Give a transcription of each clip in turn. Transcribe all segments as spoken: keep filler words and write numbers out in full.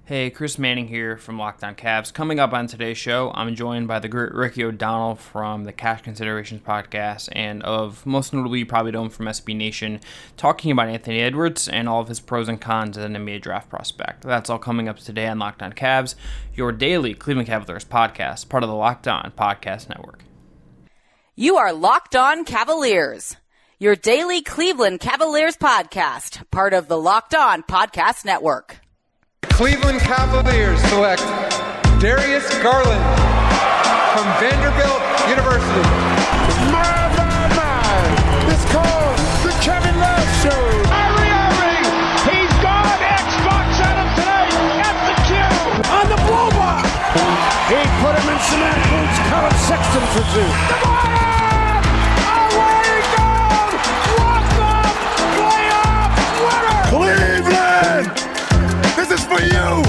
Hey, Chris Manning here from Locked On Cavs. Coming up on today's show, I'm joined by the great Ricky O'Donnell from the Cash Considerations podcast, and of most notably, you probably know him from S B Nation, talking about Anthony Edwards and all of his pros and cons as an N B A draft prospect. That's all coming up today on Locked On Cavs, your daily Cleveland Cavaliers podcast, part of the Locked On Podcast Network. You are Locked On Cavaliers, your daily Cleveland Cavaliers podcast, part of the Locked On Podcast Network. Cleveland Cavaliers select Darius Garland from Vanderbilt University. My, my, my. It's called the Kevin Love Show. Kyrie Irving, he's gone. Xbox at him tonight at the cue. On the blow by. He put him in cement boots. Colin Sexton for two. DeMar! Away goal! Walk-off playoff winner! Cleveland! This is for you!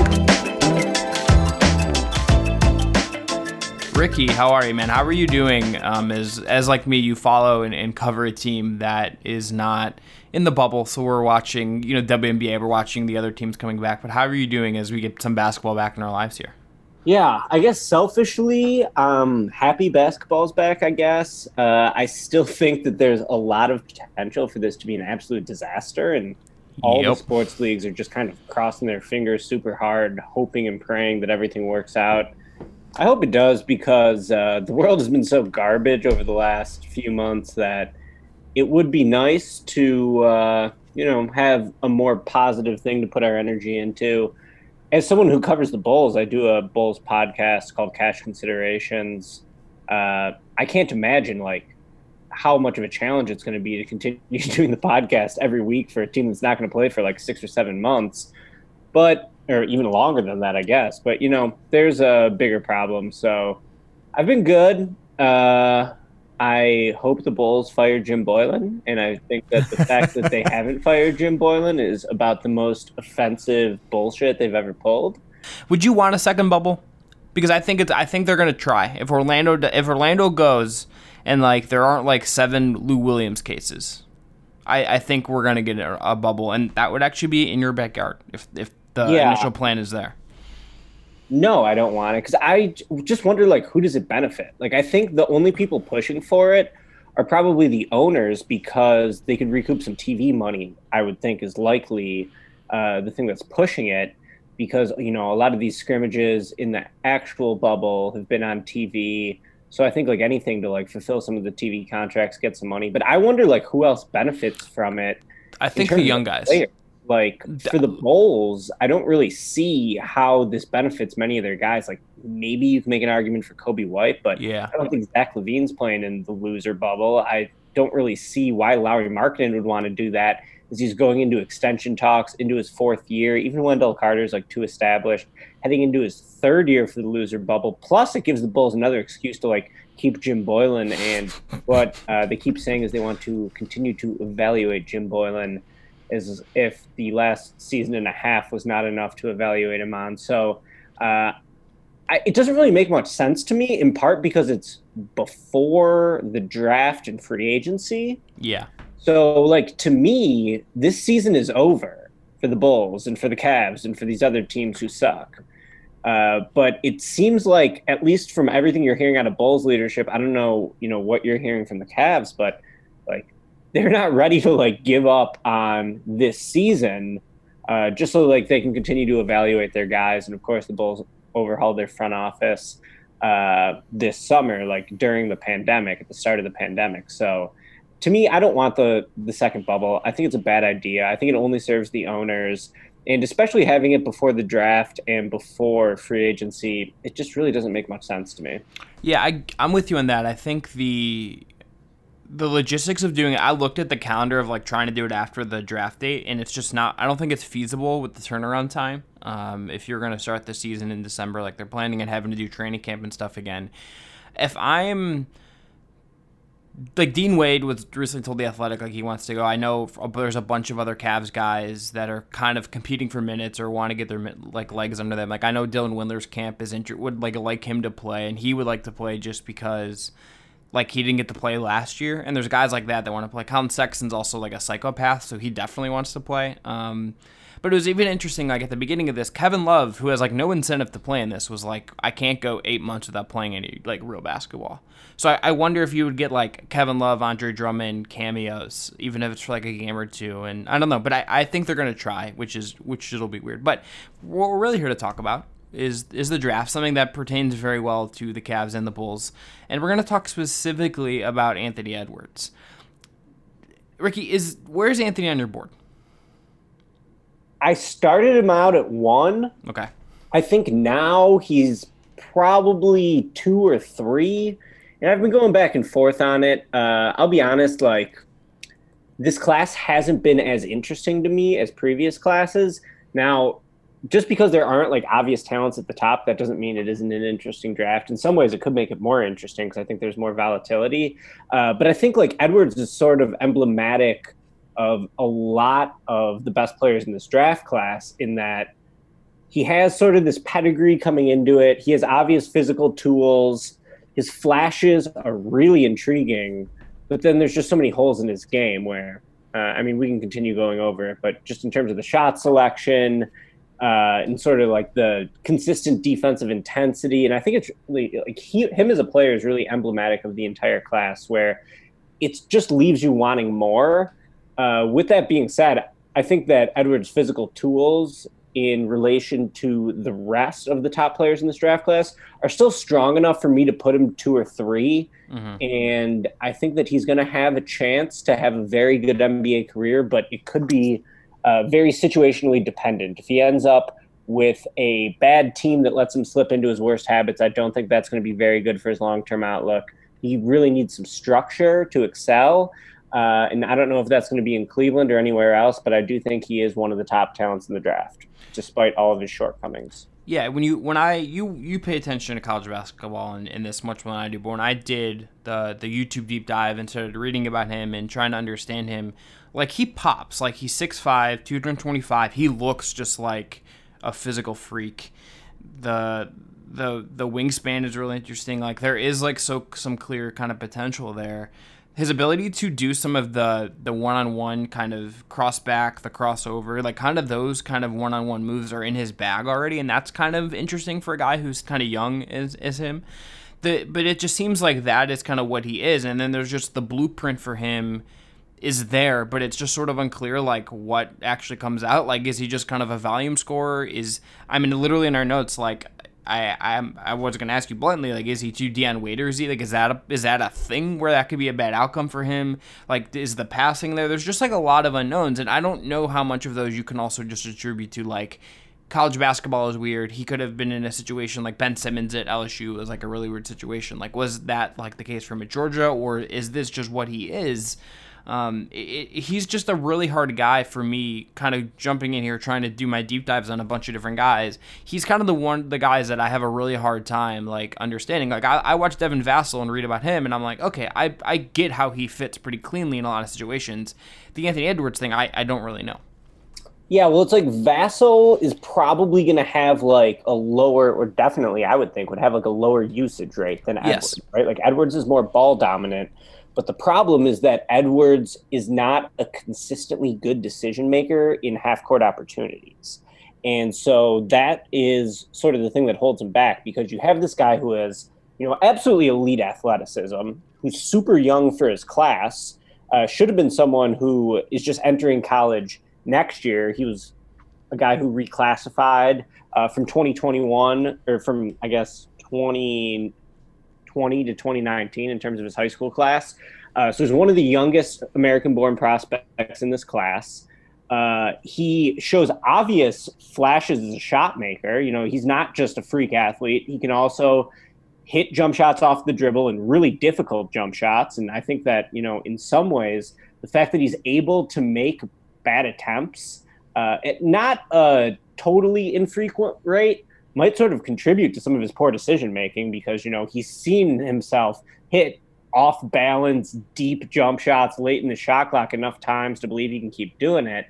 Ricky, how are you, man? How are you doing? Um, as, as like me, you follow and, and cover a team that is not in the bubble, so we're watching, you know, W N B A, we're watching the other teams coming back, but how are you doing as we get some basketball back in our lives here? Yeah, I guess selfishly, um, happy basketball's back, I guess. Uh, I still think that there's a lot of potential for this to be an absolute disaster, and all Yep. the sports leagues are just kind of crossing their fingers super hard, hoping and praying that everything works out. I hope it does, because uh, the world has been so garbage over the last few months that it would be nice to, uh, you know, have a more positive thing to put our energy into. As someone who covers the Bulls, I do a Bulls podcast called Cash Considerations. Uh, I can't imagine, like, how much of a challenge it's going to be to continue doing the podcast every week for a team that's not going to play for like six or seven months, but, or even longer than that, I guess. But, you know, there's a bigger problem. So I've been good. Uh, I hope the Bulls fire Jim Boylan. And I think that the fact that they haven't fired Jim Boylan is about the most offensive bullshit they've ever pulled. Would you want a second bubble? Because I think it's, I think they're going to try. If Orlando, if Orlando goes, and, like, there aren't, like, seven Lou Williams cases, I, I think we're going to get a, a bubble. And that would actually be in your backyard if if the Yeah. initial plan is there. No, I don't want it, because I just wonder, like, who does it benefit? Like, I think the only people pushing for it are probably the owners, because they could recoup some T V money, I would think is likely uh, the thing that's pushing it, because, you know, a lot of these scrimmages in the actual bubble have been on T V. So I think, like, anything to, like, fulfill some of the T V contracts, get some money. But I wonder, like, who else benefits from it. I think the young guys. Players. Like, for the Bulls, I don't really see how this benefits many of their guys. Like, maybe you can make an argument for Kobe White, but Yeah. I don't think Zach LaVine's playing in the loser bubble. I don't really see why Lauri Markkanen would want to do that, as he's going into extension talks, into his fourth year. Even Wendell Carter's, like, too established, heading into his third year for the loser bubble. Plus, it gives the Bulls another excuse to, like, keep Jim Boylan. And what uh, they keep saying is they want to continue to evaluate Jim Boylan, as if the last season and a half was not enough to evaluate him on. So uh, I, it doesn't really make much sense to me, in part because it's before the draft and free agency. Yeah. So, like, to me, this season is over for the Bulls and for the Cavs and for these other teams who suck. Uh, but it seems like, at least from everything you're hearing out of Bulls leadership, I don't know, you know, what you're hearing from the Cavs, but, like, they're not ready to, like, give up on this season uh, just so, like, they can continue to evaluate their guys. And, of course, the Bulls overhauled their front office uh, this summer, like, during the pandemic, at the start of the pandemic. So, to me, I don't want the, the second bubble. I think it's a bad idea. I think it only serves the owners. And especially having it before the draft and before free agency, it just really doesn't make much sense to me. Yeah, I, I'm with you on that. I think the the logistics of doing it, I looked at the calendar of, like, trying to do it after the draft date, and it's just not, I don't think it's feasible with the turnaround time. Um, if you're going to start the season in December, like, they're planning on having to do training camp and stuff again. If I'm, like, Dean Wade was recently told The Athletic, like, he wants to go. I know there's a bunch of other Cavs guys that are kind of competing for minutes or want to get their, like, legs under them. Like, I know Dylan Windler's camp is inter- would, like, like him to play, and he would like to play just because, like, he didn't get to play last year. And there's guys like that that want to play. Colin Sexton's also, like, a psychopath, so he definitely wants to play. Um, But it was even interesting, like at the beginning of this, Kevin Love, who has like no incentive to play in this, was like, I can't go eight months without playing any like real basketball. So I, I wonder if you would get like Kevin Love, Andre Drummond cameos, even if it's for like a game or two. And I don't know, but I, I think they're going to try, which is which it'll be weird. But what we're really here to talk about is is the draft, something that pertains very well to the Cavs and the Bulls. And we're going to talk specifically about Anthony Edwards. Ricky, is where's Anthony on your board? I started him out at one. Okay. I think now he's probably two or three. And I've been going back and forth on it. Uh, I'll be honest, like, this class hasn't been as interesting to me as previous classes. Now, just because there aren't, like, obvious talents at the top, that doesn't mean it isn't an interesting draft. In some ways, it could make it more interesting because I think there's more volatility. Uh, but I think, like, Edwards is sort of emblematic of a lot of the best players in this draft class in that he has sort of this pedigree coming into it. He has obvious physical tools. His flashes are really intriguing, but then there's just so many holes in his game where, uh, I mean, we can continue going over it, but just in terms of the shot selection uh, and sort of like the consistent defensive intensity. And I think it's really like he, him as a player is really emblematic of the entire class where it just leaves you wanting more. Uh, with that being said, I think that Edwards' physical tools in relation to the rest of the top players in this draft class are still strong enough for me to put him two or three. Mm-hmm. And I think that he's going to have a chance to have a very good N B A career, but it could be uh, very situationally dependent. If he ends up with a bad team that lets him slip into his worst habits, I don't think that's going to be very good for his long-term outlook. He really needs some structure to excel. Uh, and I don't know if that's going to be in Cleveland or anywhere else, but I do think he is one of the top talents in the draft, despite all of his shortcomings. Yeah, when you when I you you pay attention to college basketball and, and this much more than I do, but when I did the the YouTube deep dive and started reading about him and trying to understand him, like he pops, like he's six five, two twenty-five. He looks just like a physical freak. The the the wingspan is really interesting. Like there is like so some clear kind of potential there. His ability to do some of the the one-on-one kind of cross back, the crossover, like kind of those kind of one-on-one moves are in his bag already, and that's kind of interesting for a guy who's kind of young as, as him. The, but it just seems like that is kind of what he is, and then there's just the blueprint for him is there, but it's just sort of unclear like what actually comes out. Like, is he just kind of a volume scorer? Is I mean, literally in our notes, like, I I'm, I was gonna ask you bluntly, like, is he too Deion Waitersy? Like, is that a, is that a thing where that could be a bad outcome for him? Like, is the passing there? There's just like a lot of unknowns, and I don't know how much of those you can also just attribute to like college basketball is weird. He could have been in a situation like Ben Simmons at L S U was like a really weird situation. Like, was that like the case for him at Georgia, or is this just what he is? Um, it, it, he's just a really hard guy for me, kind of jumping in here trying to do my deep dives on a bunch of different guys. He's kind of the one, the guys that I have a really hard time like understanding. Like I, I watch Devin Vassell and read about him, and I'm like, okay, I I get how he fits pretty cleanly in a lot of situations. The Anthony Edwards thing, I, I don't really know. Yeah, well, it's like Vassell is probably going to have like a lower, or definitely I would think would have like a lower usage rate than Edwards, yes. right? Like Edwards is more ball dominant. But the problem is that Edwards is not a consistently good decision maker in half-court opportunities. And so that is sort of the thing that holds him back, because you have this guy who has, you know, absolutely elite athleticism, who's super young for his class, uh, should have been someone who is just entering college next year. He was a guy who reclassified uh, from twenty twenty-one, or from, I guess, twenty twenty to twenty nineteen in terms of his high school class. Uh, so he's one of the youngest American-born prospects in this class. Uh, he shows obvious flashes as a shot maker. You know, he's not just a freak athlete. He can also hit jump shots off the dribble, and really difficult jump shots. And I think that, you know, in some ways, the fact that he's able to make bad attempts uh, at not a totally infrequent rate might sort of contribute to some of his poor decision-making, because, you know, he's seen himself hit off-balance, deep jump shots late in the shot clock enough times to believe he can keep doing it.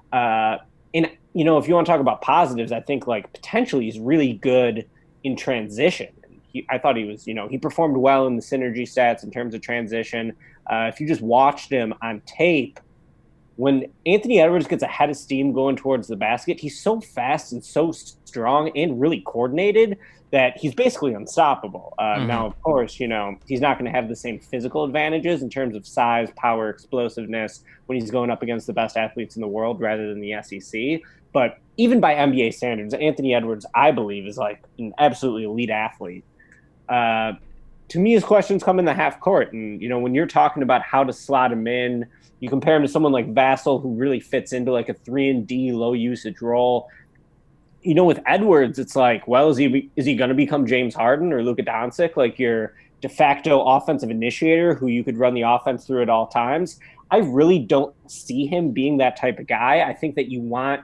Uh, and, you know, if you want to talk about positives, I think, like, potentially he's really good in transition. He, I thought he was, you know, he performed well in the synergy stats in terms of transition. Uh, if you just watched him on tape, when Anthony Edwards gets a head of steam going towards the basket, he's so fast and so strong and really coordinated that he's basically unstoppable. Uh, mm-hmm. Now, of course, you know, he's not going to have the same physical advantages in terms of size, power, explosiveness when he's going up against the best athletes in the world rather than the S E C. But even by N B A standards, Anthony Edwards, I believe, is like an absolutely elite athlete. Uh, to me, his questions come in the half court. And, you know, when you're talking about how to slot him in, you compare him to someone like Vassell, who really fits into like a three and D low usage role. You know, with Edwards, it's like, well, is he is he going to become James Harden or Luka Doncic, like your de facto offensive initiator who you could run the offense through at all times? I really don't see him being that type of guy. I think that you want,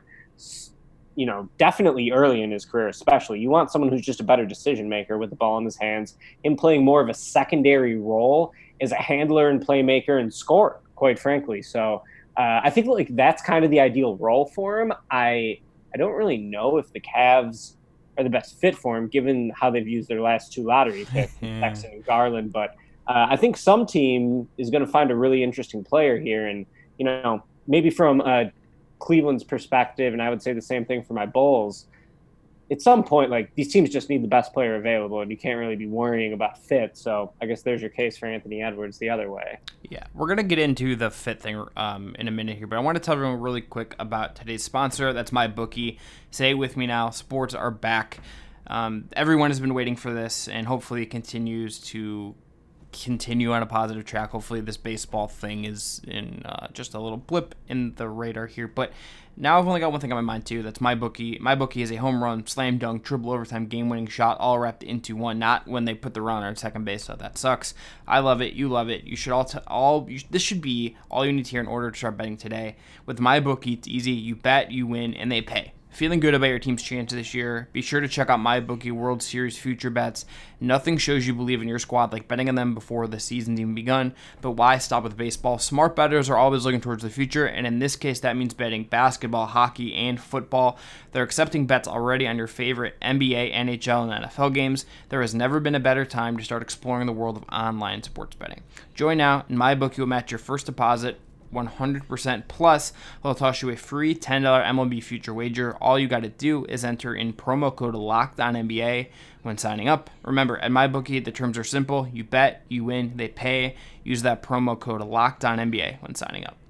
you know, definitely early in his career, especially, you want someone who's just a better decision maker with the ball in his hands, him playing more of a secondary role as a handler and playmaker and scorer, quite frankly. So uh, I think like that's kind of the ideal role for him. I I don't really know if the Cavs are the best fit for him, given how they've used their last two lottery picks, Sexton and Garland. But uh, I think some team is going to find a really interesting player here. And, you know, maybe from uh, Cleveland's perspective, and I would say the same thing for my Bulls, at some point, like, these teams just need the best player available, and you can't really be worrying about fit. So I guess there's your case for Anthony Edwards the other way. Yeah, we're going to get into the fit thing um, in a minute here, but I want to tell everyone really quick about today's sponsor. That's MyBookie. Say it with me now. Sports are back. Um, everyone has been waiting for this, and hopefully it continues to continue on a positive track. Hopefully this baseball thing is in uh, just a little blip in the radar here. But now I've only got one thing on my mind too. That's MyBookie. MyBookie is a home run, slam dunk, triple overtime, game-winning shot all wrapped into one. Not when they put the runner on second base, so that sucks. I love it. You love it. You should all. T- all you, this should be all you need to hear in order to start betting today. With MyBookie, it's easy. You bet, you win, and they pay. Feeling good about your team's chances this year? Be sure to check out MyBookie World Series future bets. Nothing shows you believe in your squad like betting on them before the season's even begun. But why stop with baseball? Smart bettors are always looking towards the future, and in this case, that means betting basketball, hockey, and football. They're accepting bets already on your favorite N B A, N H L, and N F L games. There has never been a better time to start exploring the world of online sports betting. Join now, and MyBookie will match your first deposit one hundred percent plus. They'll toss you a free ten dollars M L B future wager. All you got to do is enter in promo code LOCKEDONNBA when signing up. Remember, at MyBookie, the terms are simple. You bet, you win, they pay. Use that promo code LOCKEDONNBA when signing up.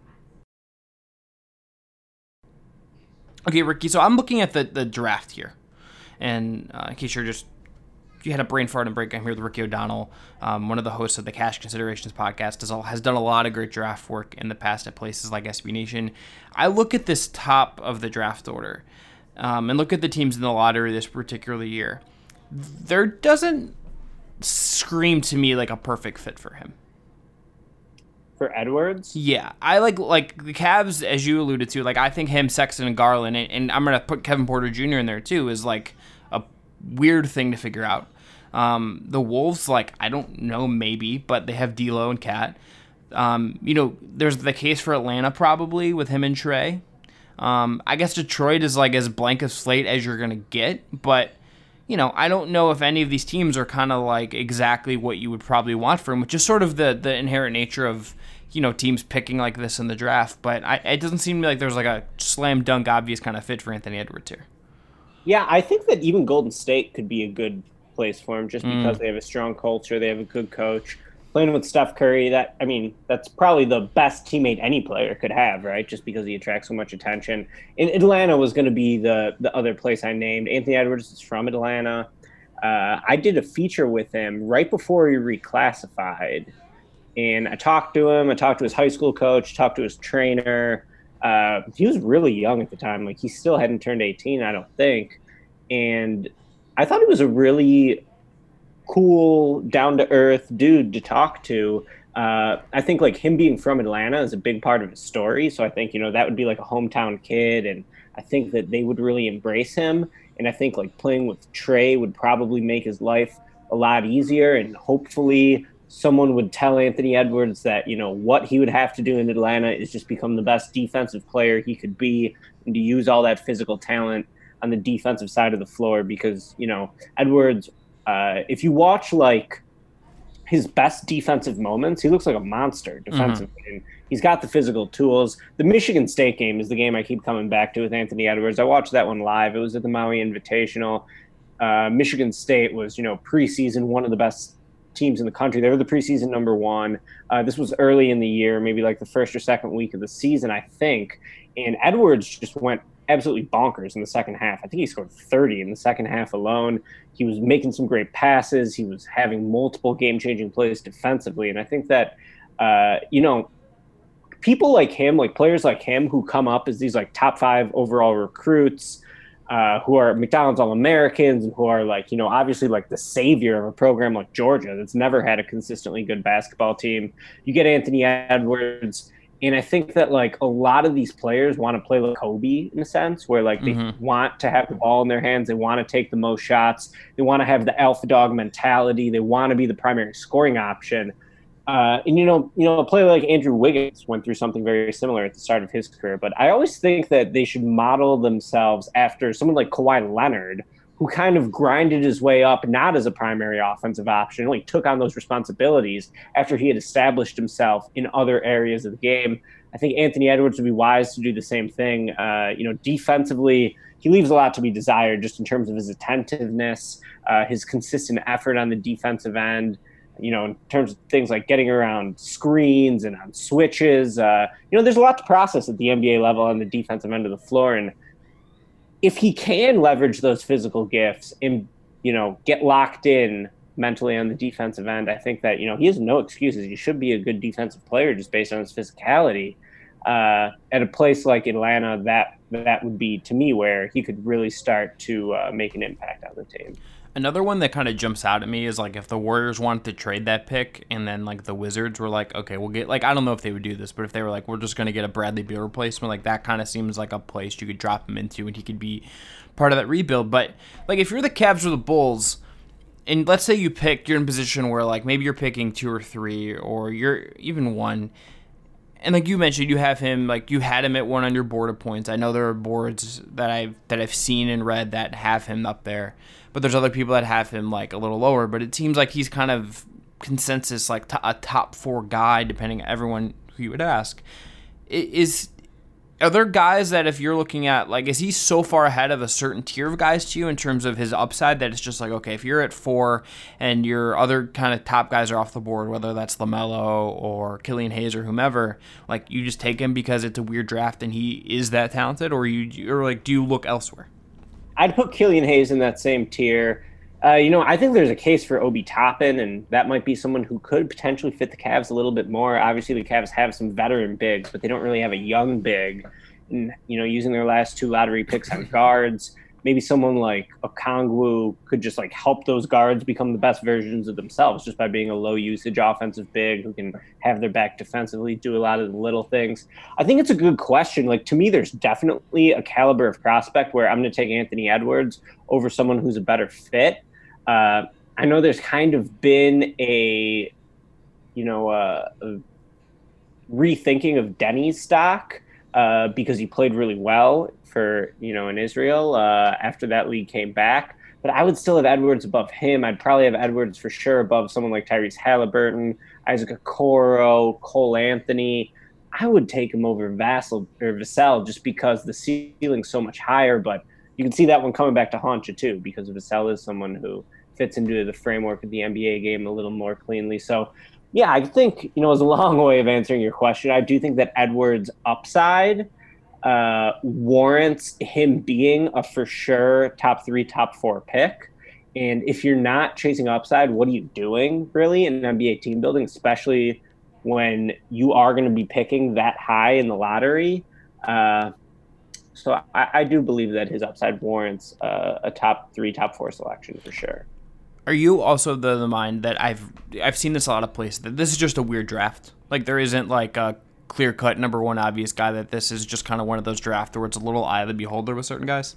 Okay, Ricky, so I'm looking at the, the draft here. And uh, in case you're just you had a brain fart and break, I'm here with Ricky O'Donnell, um, one of the hosts of the Cash Considerations podcast, has, all, has done a lot of great draft work in the past at places like S B Nation. I look at this top of the draft order um, and look at the teams in the lottery this particular year. There doesn't scream to me like a perfect fit for him. For Edwards? Yeah, I like like the Cavs, as you alluded to. Like I think him, Sexton, and Garland, and, and I'm gonna put Kevin Porter Junior in there too. Is like a weird thing to figure out. Um, the Wolves, like, I don't know, maybe, but they have D'Lo and Cat. Um, you know, there's the case for Atlanta probably with him and Trey. Um, I guess Detroit is like as blank a slate as you're going to get, but, you know, I don't know if any of these teams are kind of like exactly what you would probably want for him, which is sort of the, the inherent nature of, you know, teams picking like this in the draft. But I, it doesn't seem like there's like a slam dunk obvious kind of fit for Anthony Edwards here. Yeah, I think that even Golden State could be a good place for him just because mm. they have a strong culture, they have a good coach. Playing with Steph Curry, that I mean, that's probably the best teammate any player could have, right? Just because he attracts so much attention. And Atlanta was going to be the the other place I named. Anthony Edwards is from Atlanta. Uh, I did a feature with him right before he reclassified, and I talked to him. I talked to his high school coach, talked to his trainer. Uh, he was really young at the time. Like, he still hadn't turned eighteen, I don't think. And I thought he was a really cool, down-to-earth dude to talk to. Uh, I think, like, him being from Atlanta is a big part of his story. So I think, you know, that would be like a hometown kid. And I think that they would really embrace him. And I think, like, playing with Trey would probably make his life a lot easier. And hopefully someone would tell Anthony Edwards that, you know, what he would have to do in Atlanta is just become the best defensive player he could be and to use all that physical talent on the defensive side of the floor. Because, you know, Edwards, uh, if you watch like his best defensive moments, he looks like a monster defensively. Mm-hmm. And he's got the physical tools. The Michigan State game is the game I keep coming back to with Anthony Edwards. I watched that one live. It was at the Maui Invitational. Uh, Michigan State was, you know, preseason one of the best teams in the country. They were the preseason number one. Uh, this was early in the year, maybe like the first or second week of the season, I think. And Edwards just went absolutely bonkers in the second half. I think he scored thirty in the second half alone. He was making some great passes. He was having multiple game-changing plays defensively. And I think that, uh, you know, people like him, like players like him who come up as these like top five overall recruits, uh, who are McDonald's All-Americans and who are like, you know, obviously like the savior of a program like Georgia that's never had a consistently good basketball team. You get Anthony Edwards. And I think that like a lot of these players want to play like Kobe in a sense, where like they mm-hmm. want to have the ball in their hands. They want to take the most shots. They want to have the alpha dog mentality. They want to be the primary scoring option. Uh, and, you know, you know, a player like Andrew Wiggins went through something very similar at the start of his career. But I always think that they should model themselves after someone like Kawhi Leonard, who kind of grinded his way up, not as a primary offensive option, only took on those responsibilities after he had established himself in other areas of the game. I think Anthony Edwards would be wise to do the same thing. Uh, you know, defensively, he leaves a lot to be desired just in terms of his attentiveness, uh, his consistent effort on the defensive end, you know, in terms of things like getting around screens and on switches. Uh, you know, there's a lot to process at the N B A level on the defensive end of the floor. And if he can leverage those physical gifts and, you know, get locked in mentally on the defensive end, I think that, you know, he has no excuses. He should be a good defensive player just based on his physicality. Uh, at a place like Atlanta, that that would be, to me, where he could really start to uh, make an impact on the team. Another one that kind of jumps out at me is like if the Warriors wanted to trade that pick and then like the Wizards were like, okay, we'll get, like, I don't know if they would do this, but if they were like, we're just going to get a Bradley Beal replacement, like that kind of seems like a place you could drop him into and he could be part of that rebuild. But like if you're the Cavs or the Bulls and let's say you pick, you're in a position where like maybe you're picking two or three or you're even one. And like you mentioned, you have him, like you had him at one on your board of points. I know there are boards that I've that I've seen and read that have him up there, but there's other people that have him like a little lower. But it seems like he's kind of consensus like t- a top four guy, depending on everyone who you would ask. Is are there guys that if you're looking at like, is he so far ahead of a certain tier of guys to you in terms of his upside that it's just like, okay, if you're at four and your other kind of top guys are off the board, whether that's LaMelo or Killian Hayes or whomever, like you just take him because it's a weird draft and he is that talented, or you or like do you look elsewhere? I'd put Killian Hayes in that same tier. Uh, you know, I think there's a case for Obi Toppin, and that might be someone who could potentially fit the Cavs a little bit more. Obviously, the Cavs have some veteran bigs, but they don't really have a young big. And, you know, using their last two lottery picks on guards, maybe someone like Okongwu could just, like, help those guards become the best versions of themselves just by being a low-usage offensive big who can have their back defensively, do a lot of the little things. I think it's a good question. Like, to me, there's definitely a caliber of prospect where I'm going to take Anthony Edwards over someone who's a better fit. Uh, I know there's kind of been a, you know, uh, a rethinking of Denny's stock uh, because he played really well for, you know, in Israel uh, after that league came back. But I would still have Edwards above him. I'd probably have Edwards for sure above someone like Tyrese Halliburton, Isaac Okoro, Cole Anthony. I would take him over Vassell or Vassell just because the ceiling's so much higher, but you can see that one coming back to haunt you too, because Vassell is someone who fits into the framework of the N B A game a little more cleanly. So, yeah, I think, you know, it's a long way of answering your question. I do think that Edwards' upside uh, warrants him being a for sure top three, top four pick. And if you're not chasing upside, what are you doing really in an N B A team building, especially when you are going to be picking that high in the lottery? Uh, So I, I do believe that his upside warrants uh, a top three, top four selection for sure. Are you also the, the mind that I've I've seen this a lot of places that this is just a weird draft? Like there isn't like a clear cut number one obvious guy, that this is just kind of one of those drafts where it's a little eye of the beholder with certain guys?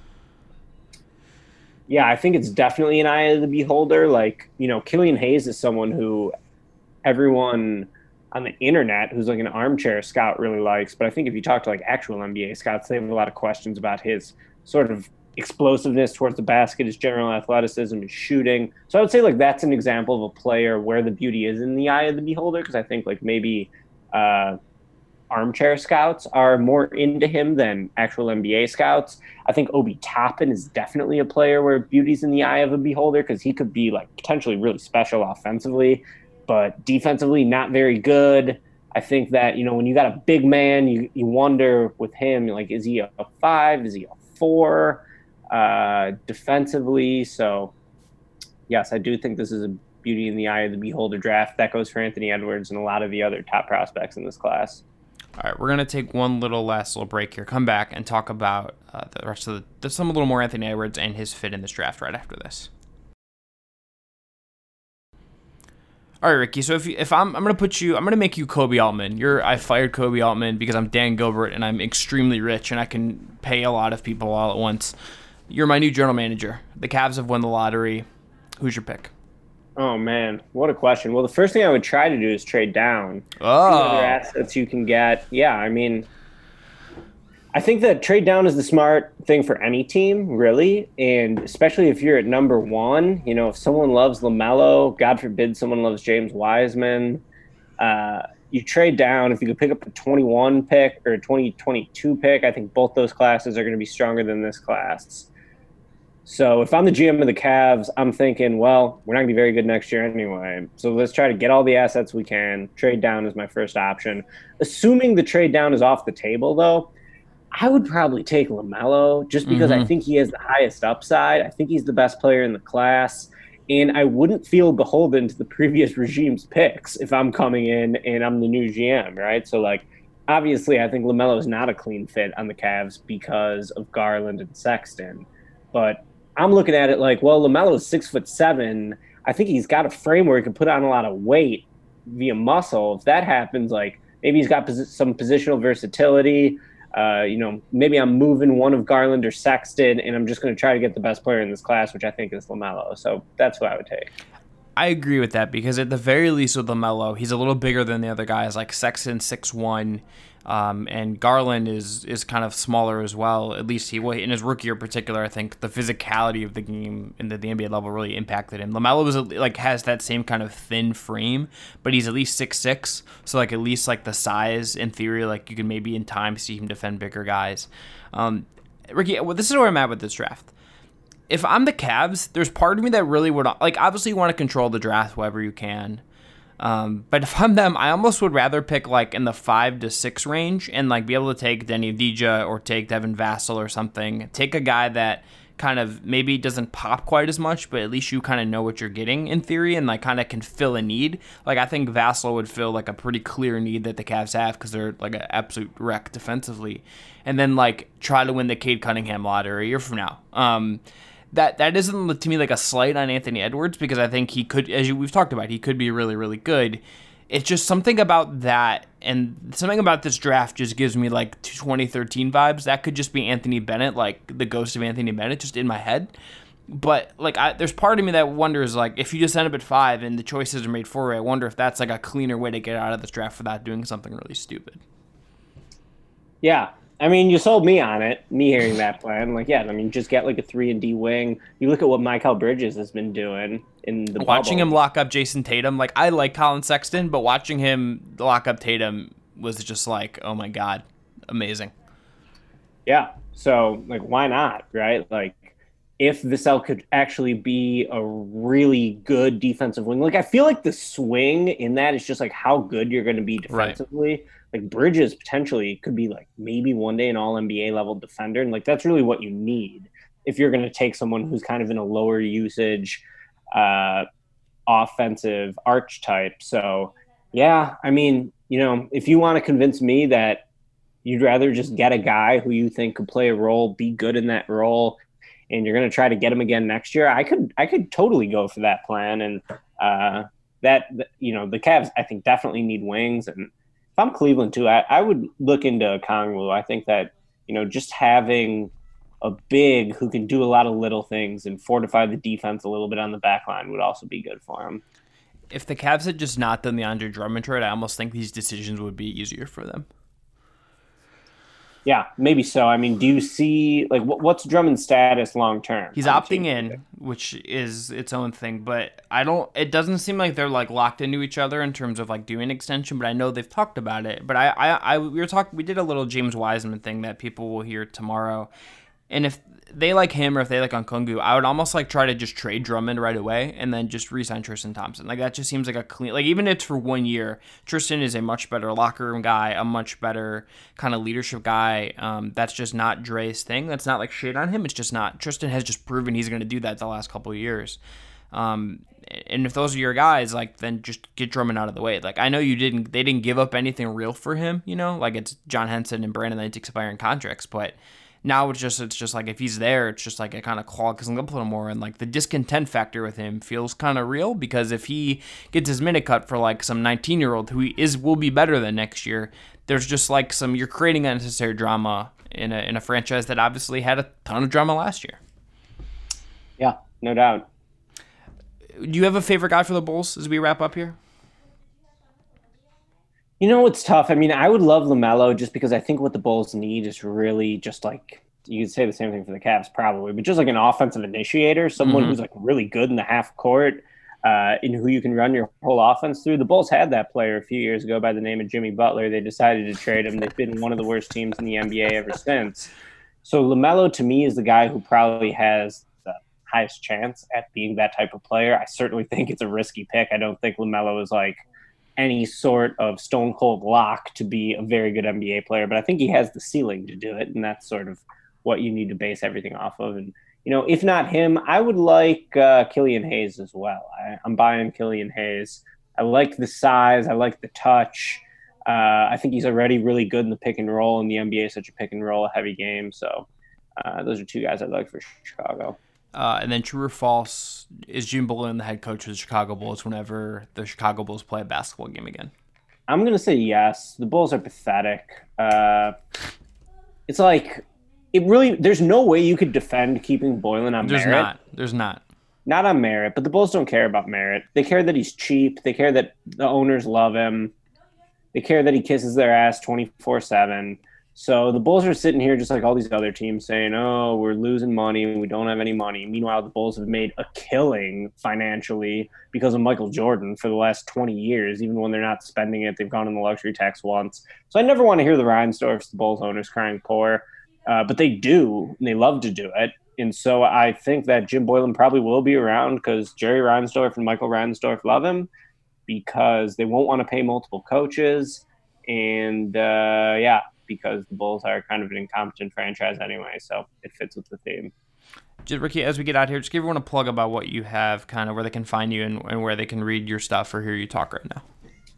Yeah, I think it's definitely an eye of the beholder. Like, you know, Killian Hayes is someone who everyone on the internet who's like an armchair scout really likes, but I think if you talk to like actual N B A scouts, they have a lot of questions about his sort of explosiveness towards the basket, his general athleticism, his shooting. So I would say like that's an example of a player where the beauty is in the eye of the beholder, because I think like maybe uh, armchair scouts are more into him than actual N B A scouts. I think Obi Toppin is definitely a player where beauty's in the eye of a beholder, because he could be like potentially really special offensively, but defensively not very good. I think that, you know, when you got a big man, you, you wonder with him, like, is he a five? Is he a four? Uh, defensively. So, yes, I do think this is a beauty in the eye of the beholder draft. That goes for Anthony Edwards and a lot of the other top prospects in this class. All right, we're going to take one little last little break here, come back, and talk about uh, the rest of the, the some a little more Anthony Edwards and his fit in this draft right after this. All right, Ricky. So if you, if I'm I'm gonna put you, I'm gonna make you Kobe Altman. You're I fired Kobe Altman because I'm Dan Gilbert and I'm extremely rich and I can pay a lot of people all at once. You're my new general manager. The Cavs have won the lottery. Who's your pick? Oh man, what a question. Well, the first thing I would try to do is trade down. Oh, see other assets you can get. Yeah, I mean, I think that trade down is the smart thing for any team, really, and especially if you're at number one. You know, if someone loves LaMelo, God forbid someone loves James Wiseman, uh, you trade down. If you could pick up a twenty-one pick or a twenty twenty-two pick, I think both those classes are going to be stronger than this class. So if I'm the G M of the Cavs, I'm thinking, well, we're not going to be very good next year anyway. So let's try to get all the assets we can. Trade down is my first option. Assuming the trade down is off the table, though, I would probably take LaMelo just because mm-hmm. I think he has the highest upside. I think he's the best player in the class. And I wouldn't feel beholden to the previous regime's picks if I'm coming in and I'm the new G M, right? So, like, obviously, I think LaMelo is not a clean fit on the Cavs because of Garland and Sexton. But I'm looking at it like, well, LaMelo is six foot seven. I think he's got a frame where he can put on a lot of weight via muscle. If that happens, like maybe he's got posi- some positional versatility. Uh, you know, maybe I'm moving one of Garland or Sexton, and I'm just going to try to get the best player in this class, which I think is LaMelo. So that's what I would take. I agree with that because at the very least with LaMelo, he's a little bigger than the other guys, like Sexton six one, um, and Garland is is kind of smaller as well. At least he in his rookie year in particular, I think the physicality of the game in the, the N B A level really impacted him. LaMelo was like has that same kind of thin frame, but he's at least six six, so like at least like the size in theory, like you can maybe in time see him defend bigger guys. Um, Ricky, well, this is where I'm at with this draft. If I'm the Cavs, there's part of me that really would, like, obviously you want to control the draft however you can. Um, but if I'm them, I almost would rather pick, like, in the five to six range and, like, be able to take Denny Avdija or take Devin Vassell or something. Take a guy that kind of maybe doesn't pop quite as much, but at least you kind of know what you're getting in theory and, like, kind of can fill a need. Like, I think Vassell would fill, like, a pretty clear need that the Cavs have because they're, like, an absolute wreck defensively. And then, like, try to win the Cade Cunningham lottery a year from now. Um... That that isn't to me like a slight on Anthony Edwards because I think he could, as you, we've talked about, he could be really, really good. It's just something about that and something about this draft just gives me like twenty thirteen vibes. That could just be Anthony Bennett, like the ghost of Anthony Bennett just in my head. But like I, there's part of me that wonders like if you just end up at five and the choices are made for you, I wonder if that's like a cleaner way to get out of this draft without doing something really stupid. Yeah. I mean, you sold me on it, me hearing that plan. Like, yeah, I mean, just get like a three and D wing. You look at what Mikal Bridges has been doing in the Watching bubble. him lock up Jason Tatum, like, I like Colin Sexton, but watching him lock up Tatum was just like, oh my God, amazing. Yeah, so, like, why not, right? Like, if Vassell could actually be a really good defensive wing. Like, I feel like the swing in that is just, like, how good you're going to be defensively. Right. Like, Bridges potentially could be, like, maybe one day an all N B A level defender. And, like, that's really what you need if you're going to take someone who's kind of in a lower usage uh, offensive archetype. So, yeah, I mean, you know, if you want to convince me that you'd rather just get a guy who you think could play a role, be good in that role, and you're going to try to get him again next year, I could I could totally go for that plan. And uh, that, you know, the Cavs, I think, definitely need wings. And if I'm Cleveland too, I, I would look into Kongwu. I think that, you know, just having a big who can do a lot of little things and fortify the defense a little bit on the back line would also be good for him. If the Cavs had just not done the Andre Drummond trade, I almost think these decisions would be easier for them. Yeah, maybe so. I mean, do you see like what, what's Drummond's status long term? He's opting in, which is its own thing, but I don't. It doesn't seem like they're like locked into each other in terms of like doing an extension. But I know they've talked about it. But I, I, I we were talking. We did a little James Wiseman thing that people will hear tomorrow, and if they like him or if they like Okongwu, I would almost like try to just trade Drummond right away and then just re-sign Tristan Thompson. Like that just seems like a clean, like even if it's for one year, Tristan is a much better locker room guy, a much better kind of leadership guy. Um, that's just not Dre's thing. That's not like shit on him. It's just not. Tristan has just proven he's going to do that the last couple of years. Um, and if those are your guys, like then just get Drummond out of the way. Like I know you didn't, they didn't give up anything real for him, you know, like it's John Henson and Brandon Knight's expiring contracts, but now it's just it's just like if he's there, it's just like it kind of clogs him up a little more, and like the discontent factor with him feels kind of real because if he gets his minute cut for like some nineteen year old who he is will be better than next year, there's just like some you're creating unnecessary drama in a in a franchise that obviously had a ton of drama last year. Yeah, no doubt. Do you have a favorite guy for the Bulls as we wrap up here? You know, it's tough. I mean, I would love LaMelo just because I think what the Bulls need is really just like, you could say the same thing for the Cavs probably, but just like an offensive initiator, someone mm-hmm. who's like really good in the half court, uh, and who you can run your whole offense through. The Bulls had that player a few years ago by the name of Jimmy Butler. They decided to trade him. They've been one of the worst teams in the N B A ever since. So LaMelo to me is the guy who probably has the highest chance at being that type of player. I certainly think it's a risky pick. I don't think LaMelo is like any sort of stone cold lock to be a very good N B A player, but I think he has the ceiling to do it, and that's sort of what you need to base everything off of. And, you know, if not him, I would like uh, Killian Hayes as well. I, I'm buying Killian Hayes. I like the size. I like the touch. Uh, I think he's already really good in the pick and roll, and the N B A is such a pick and roll heavy game. So uh, those are two guys I'd like for Chicago. Uh, and then true or false, is Jim Boylen the head coach of the Chicago Bulls whenever the Chicago Bulls play a basketball game again? I'm going to say yes. The Bulls are pathetic. Uh, it's like, it really, there's no way you could defend keeping Boylen on There's merit. not. There's not. Not on merit, but the Bulls don't care about merit. They care that he's cheap. They care that the owners love him. They care that he kisses their ass twenty-four seven. So the Bulls are sitting here just like all these other teams saying, oh, we're losing money. We don't have any money. Meanwhile, the Bulls have made a killing financially because of Michael Jordan for the last twenty years. Even when they're not spending it, they've gone on the luxury tax once. So I never want to hear the Reinsdorfs, the Bulls owners, crying poor. Uh, but they do, and they love to do it. And so I think that Jim Boylen probably will be around because Jerry Reinsdorf and Michael Reinsdorf love him because they won't want to pay multiple coaches. And, uh, yeah. because the Bulls are kind of an incompetent franchise anyway, so it fits with the theme. Just, Ricky, as we get out here, just give everyone a plug about what you have, kind of where they can find you and, and where they can read your stuff or hear you talk right now.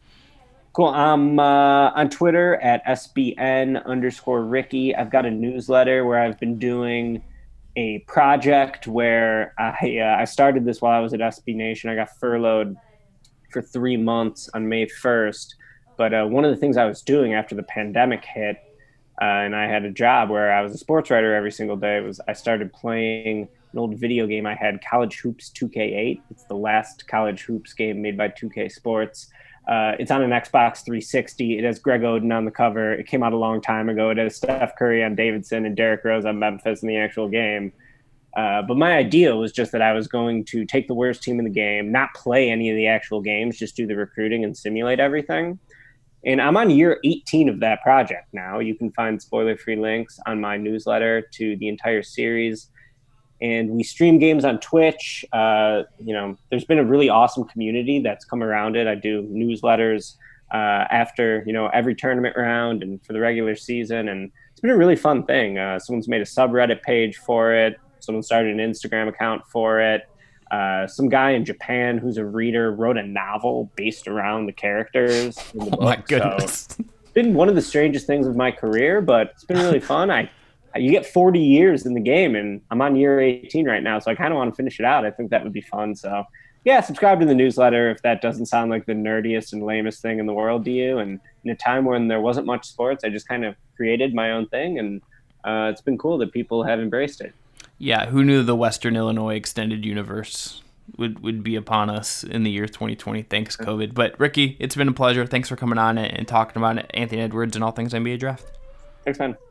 Cool. I'm uh, on Twitter at S B N underscore Ricky. I've got a newsletter where I've been doing a project where I, uh, I started this while I was at S B Nation. I got furloughed for three months on May first. But uh, one of the things I was doing after the pandemic hit, uh, and I had a job where I was a sports writer every single day, was I started playing an old video game I had, College Hoops two K eight. It's the last College Hoops game made by two K Sports. Uh, it's on an Xbox three sixty. It has Greg Oden on the cover. It came out a long time ago. It has Steph Curry on Davidson and Derrick Rose on Memphis in the actual game. Uh, but my idea was just that I was going to take the worst team in the game, not play any of the actual games, just do the recruiting and simulate everything. And I'm on year eighteen of that project now. You can find spoiler-free links on my newsletter to the entire series. And we stream games on Twitch. Uh, you know, there's been a really awesome community that's come around it. I do newsletters uh, after, you know, every tournament round and for the regular season. And it's been a really fun thing. Uh, someone's made a subreddit page for it. Someone started an Instagram account for it. Uh, some guy in Japan who's a reader wrote a novel based around the characters in the oh book. my goodness. So it's been one of the strangest things of my career, but it's been really fun. I you get forty years in the game, and I'm on year eighteen right now, so I kind of want to finish it out. I think that would be fun. So yeah, subscribe to the newsletter if that doesn't sound like the nerdiest and lamest thing in the world to you. And in a time when there wasn't much sports, I just kind of created my own thing, and uh, it's been cool that people have embraced it. Yeah, who knew the Western Illinois extended universe would, would be upon us in the year twenty twenty, thanks COVID. But Ricky, it's been a pleasure. Thanks for coming on and talking about Anthony Edwards and all things N B A draft. Thanks, man.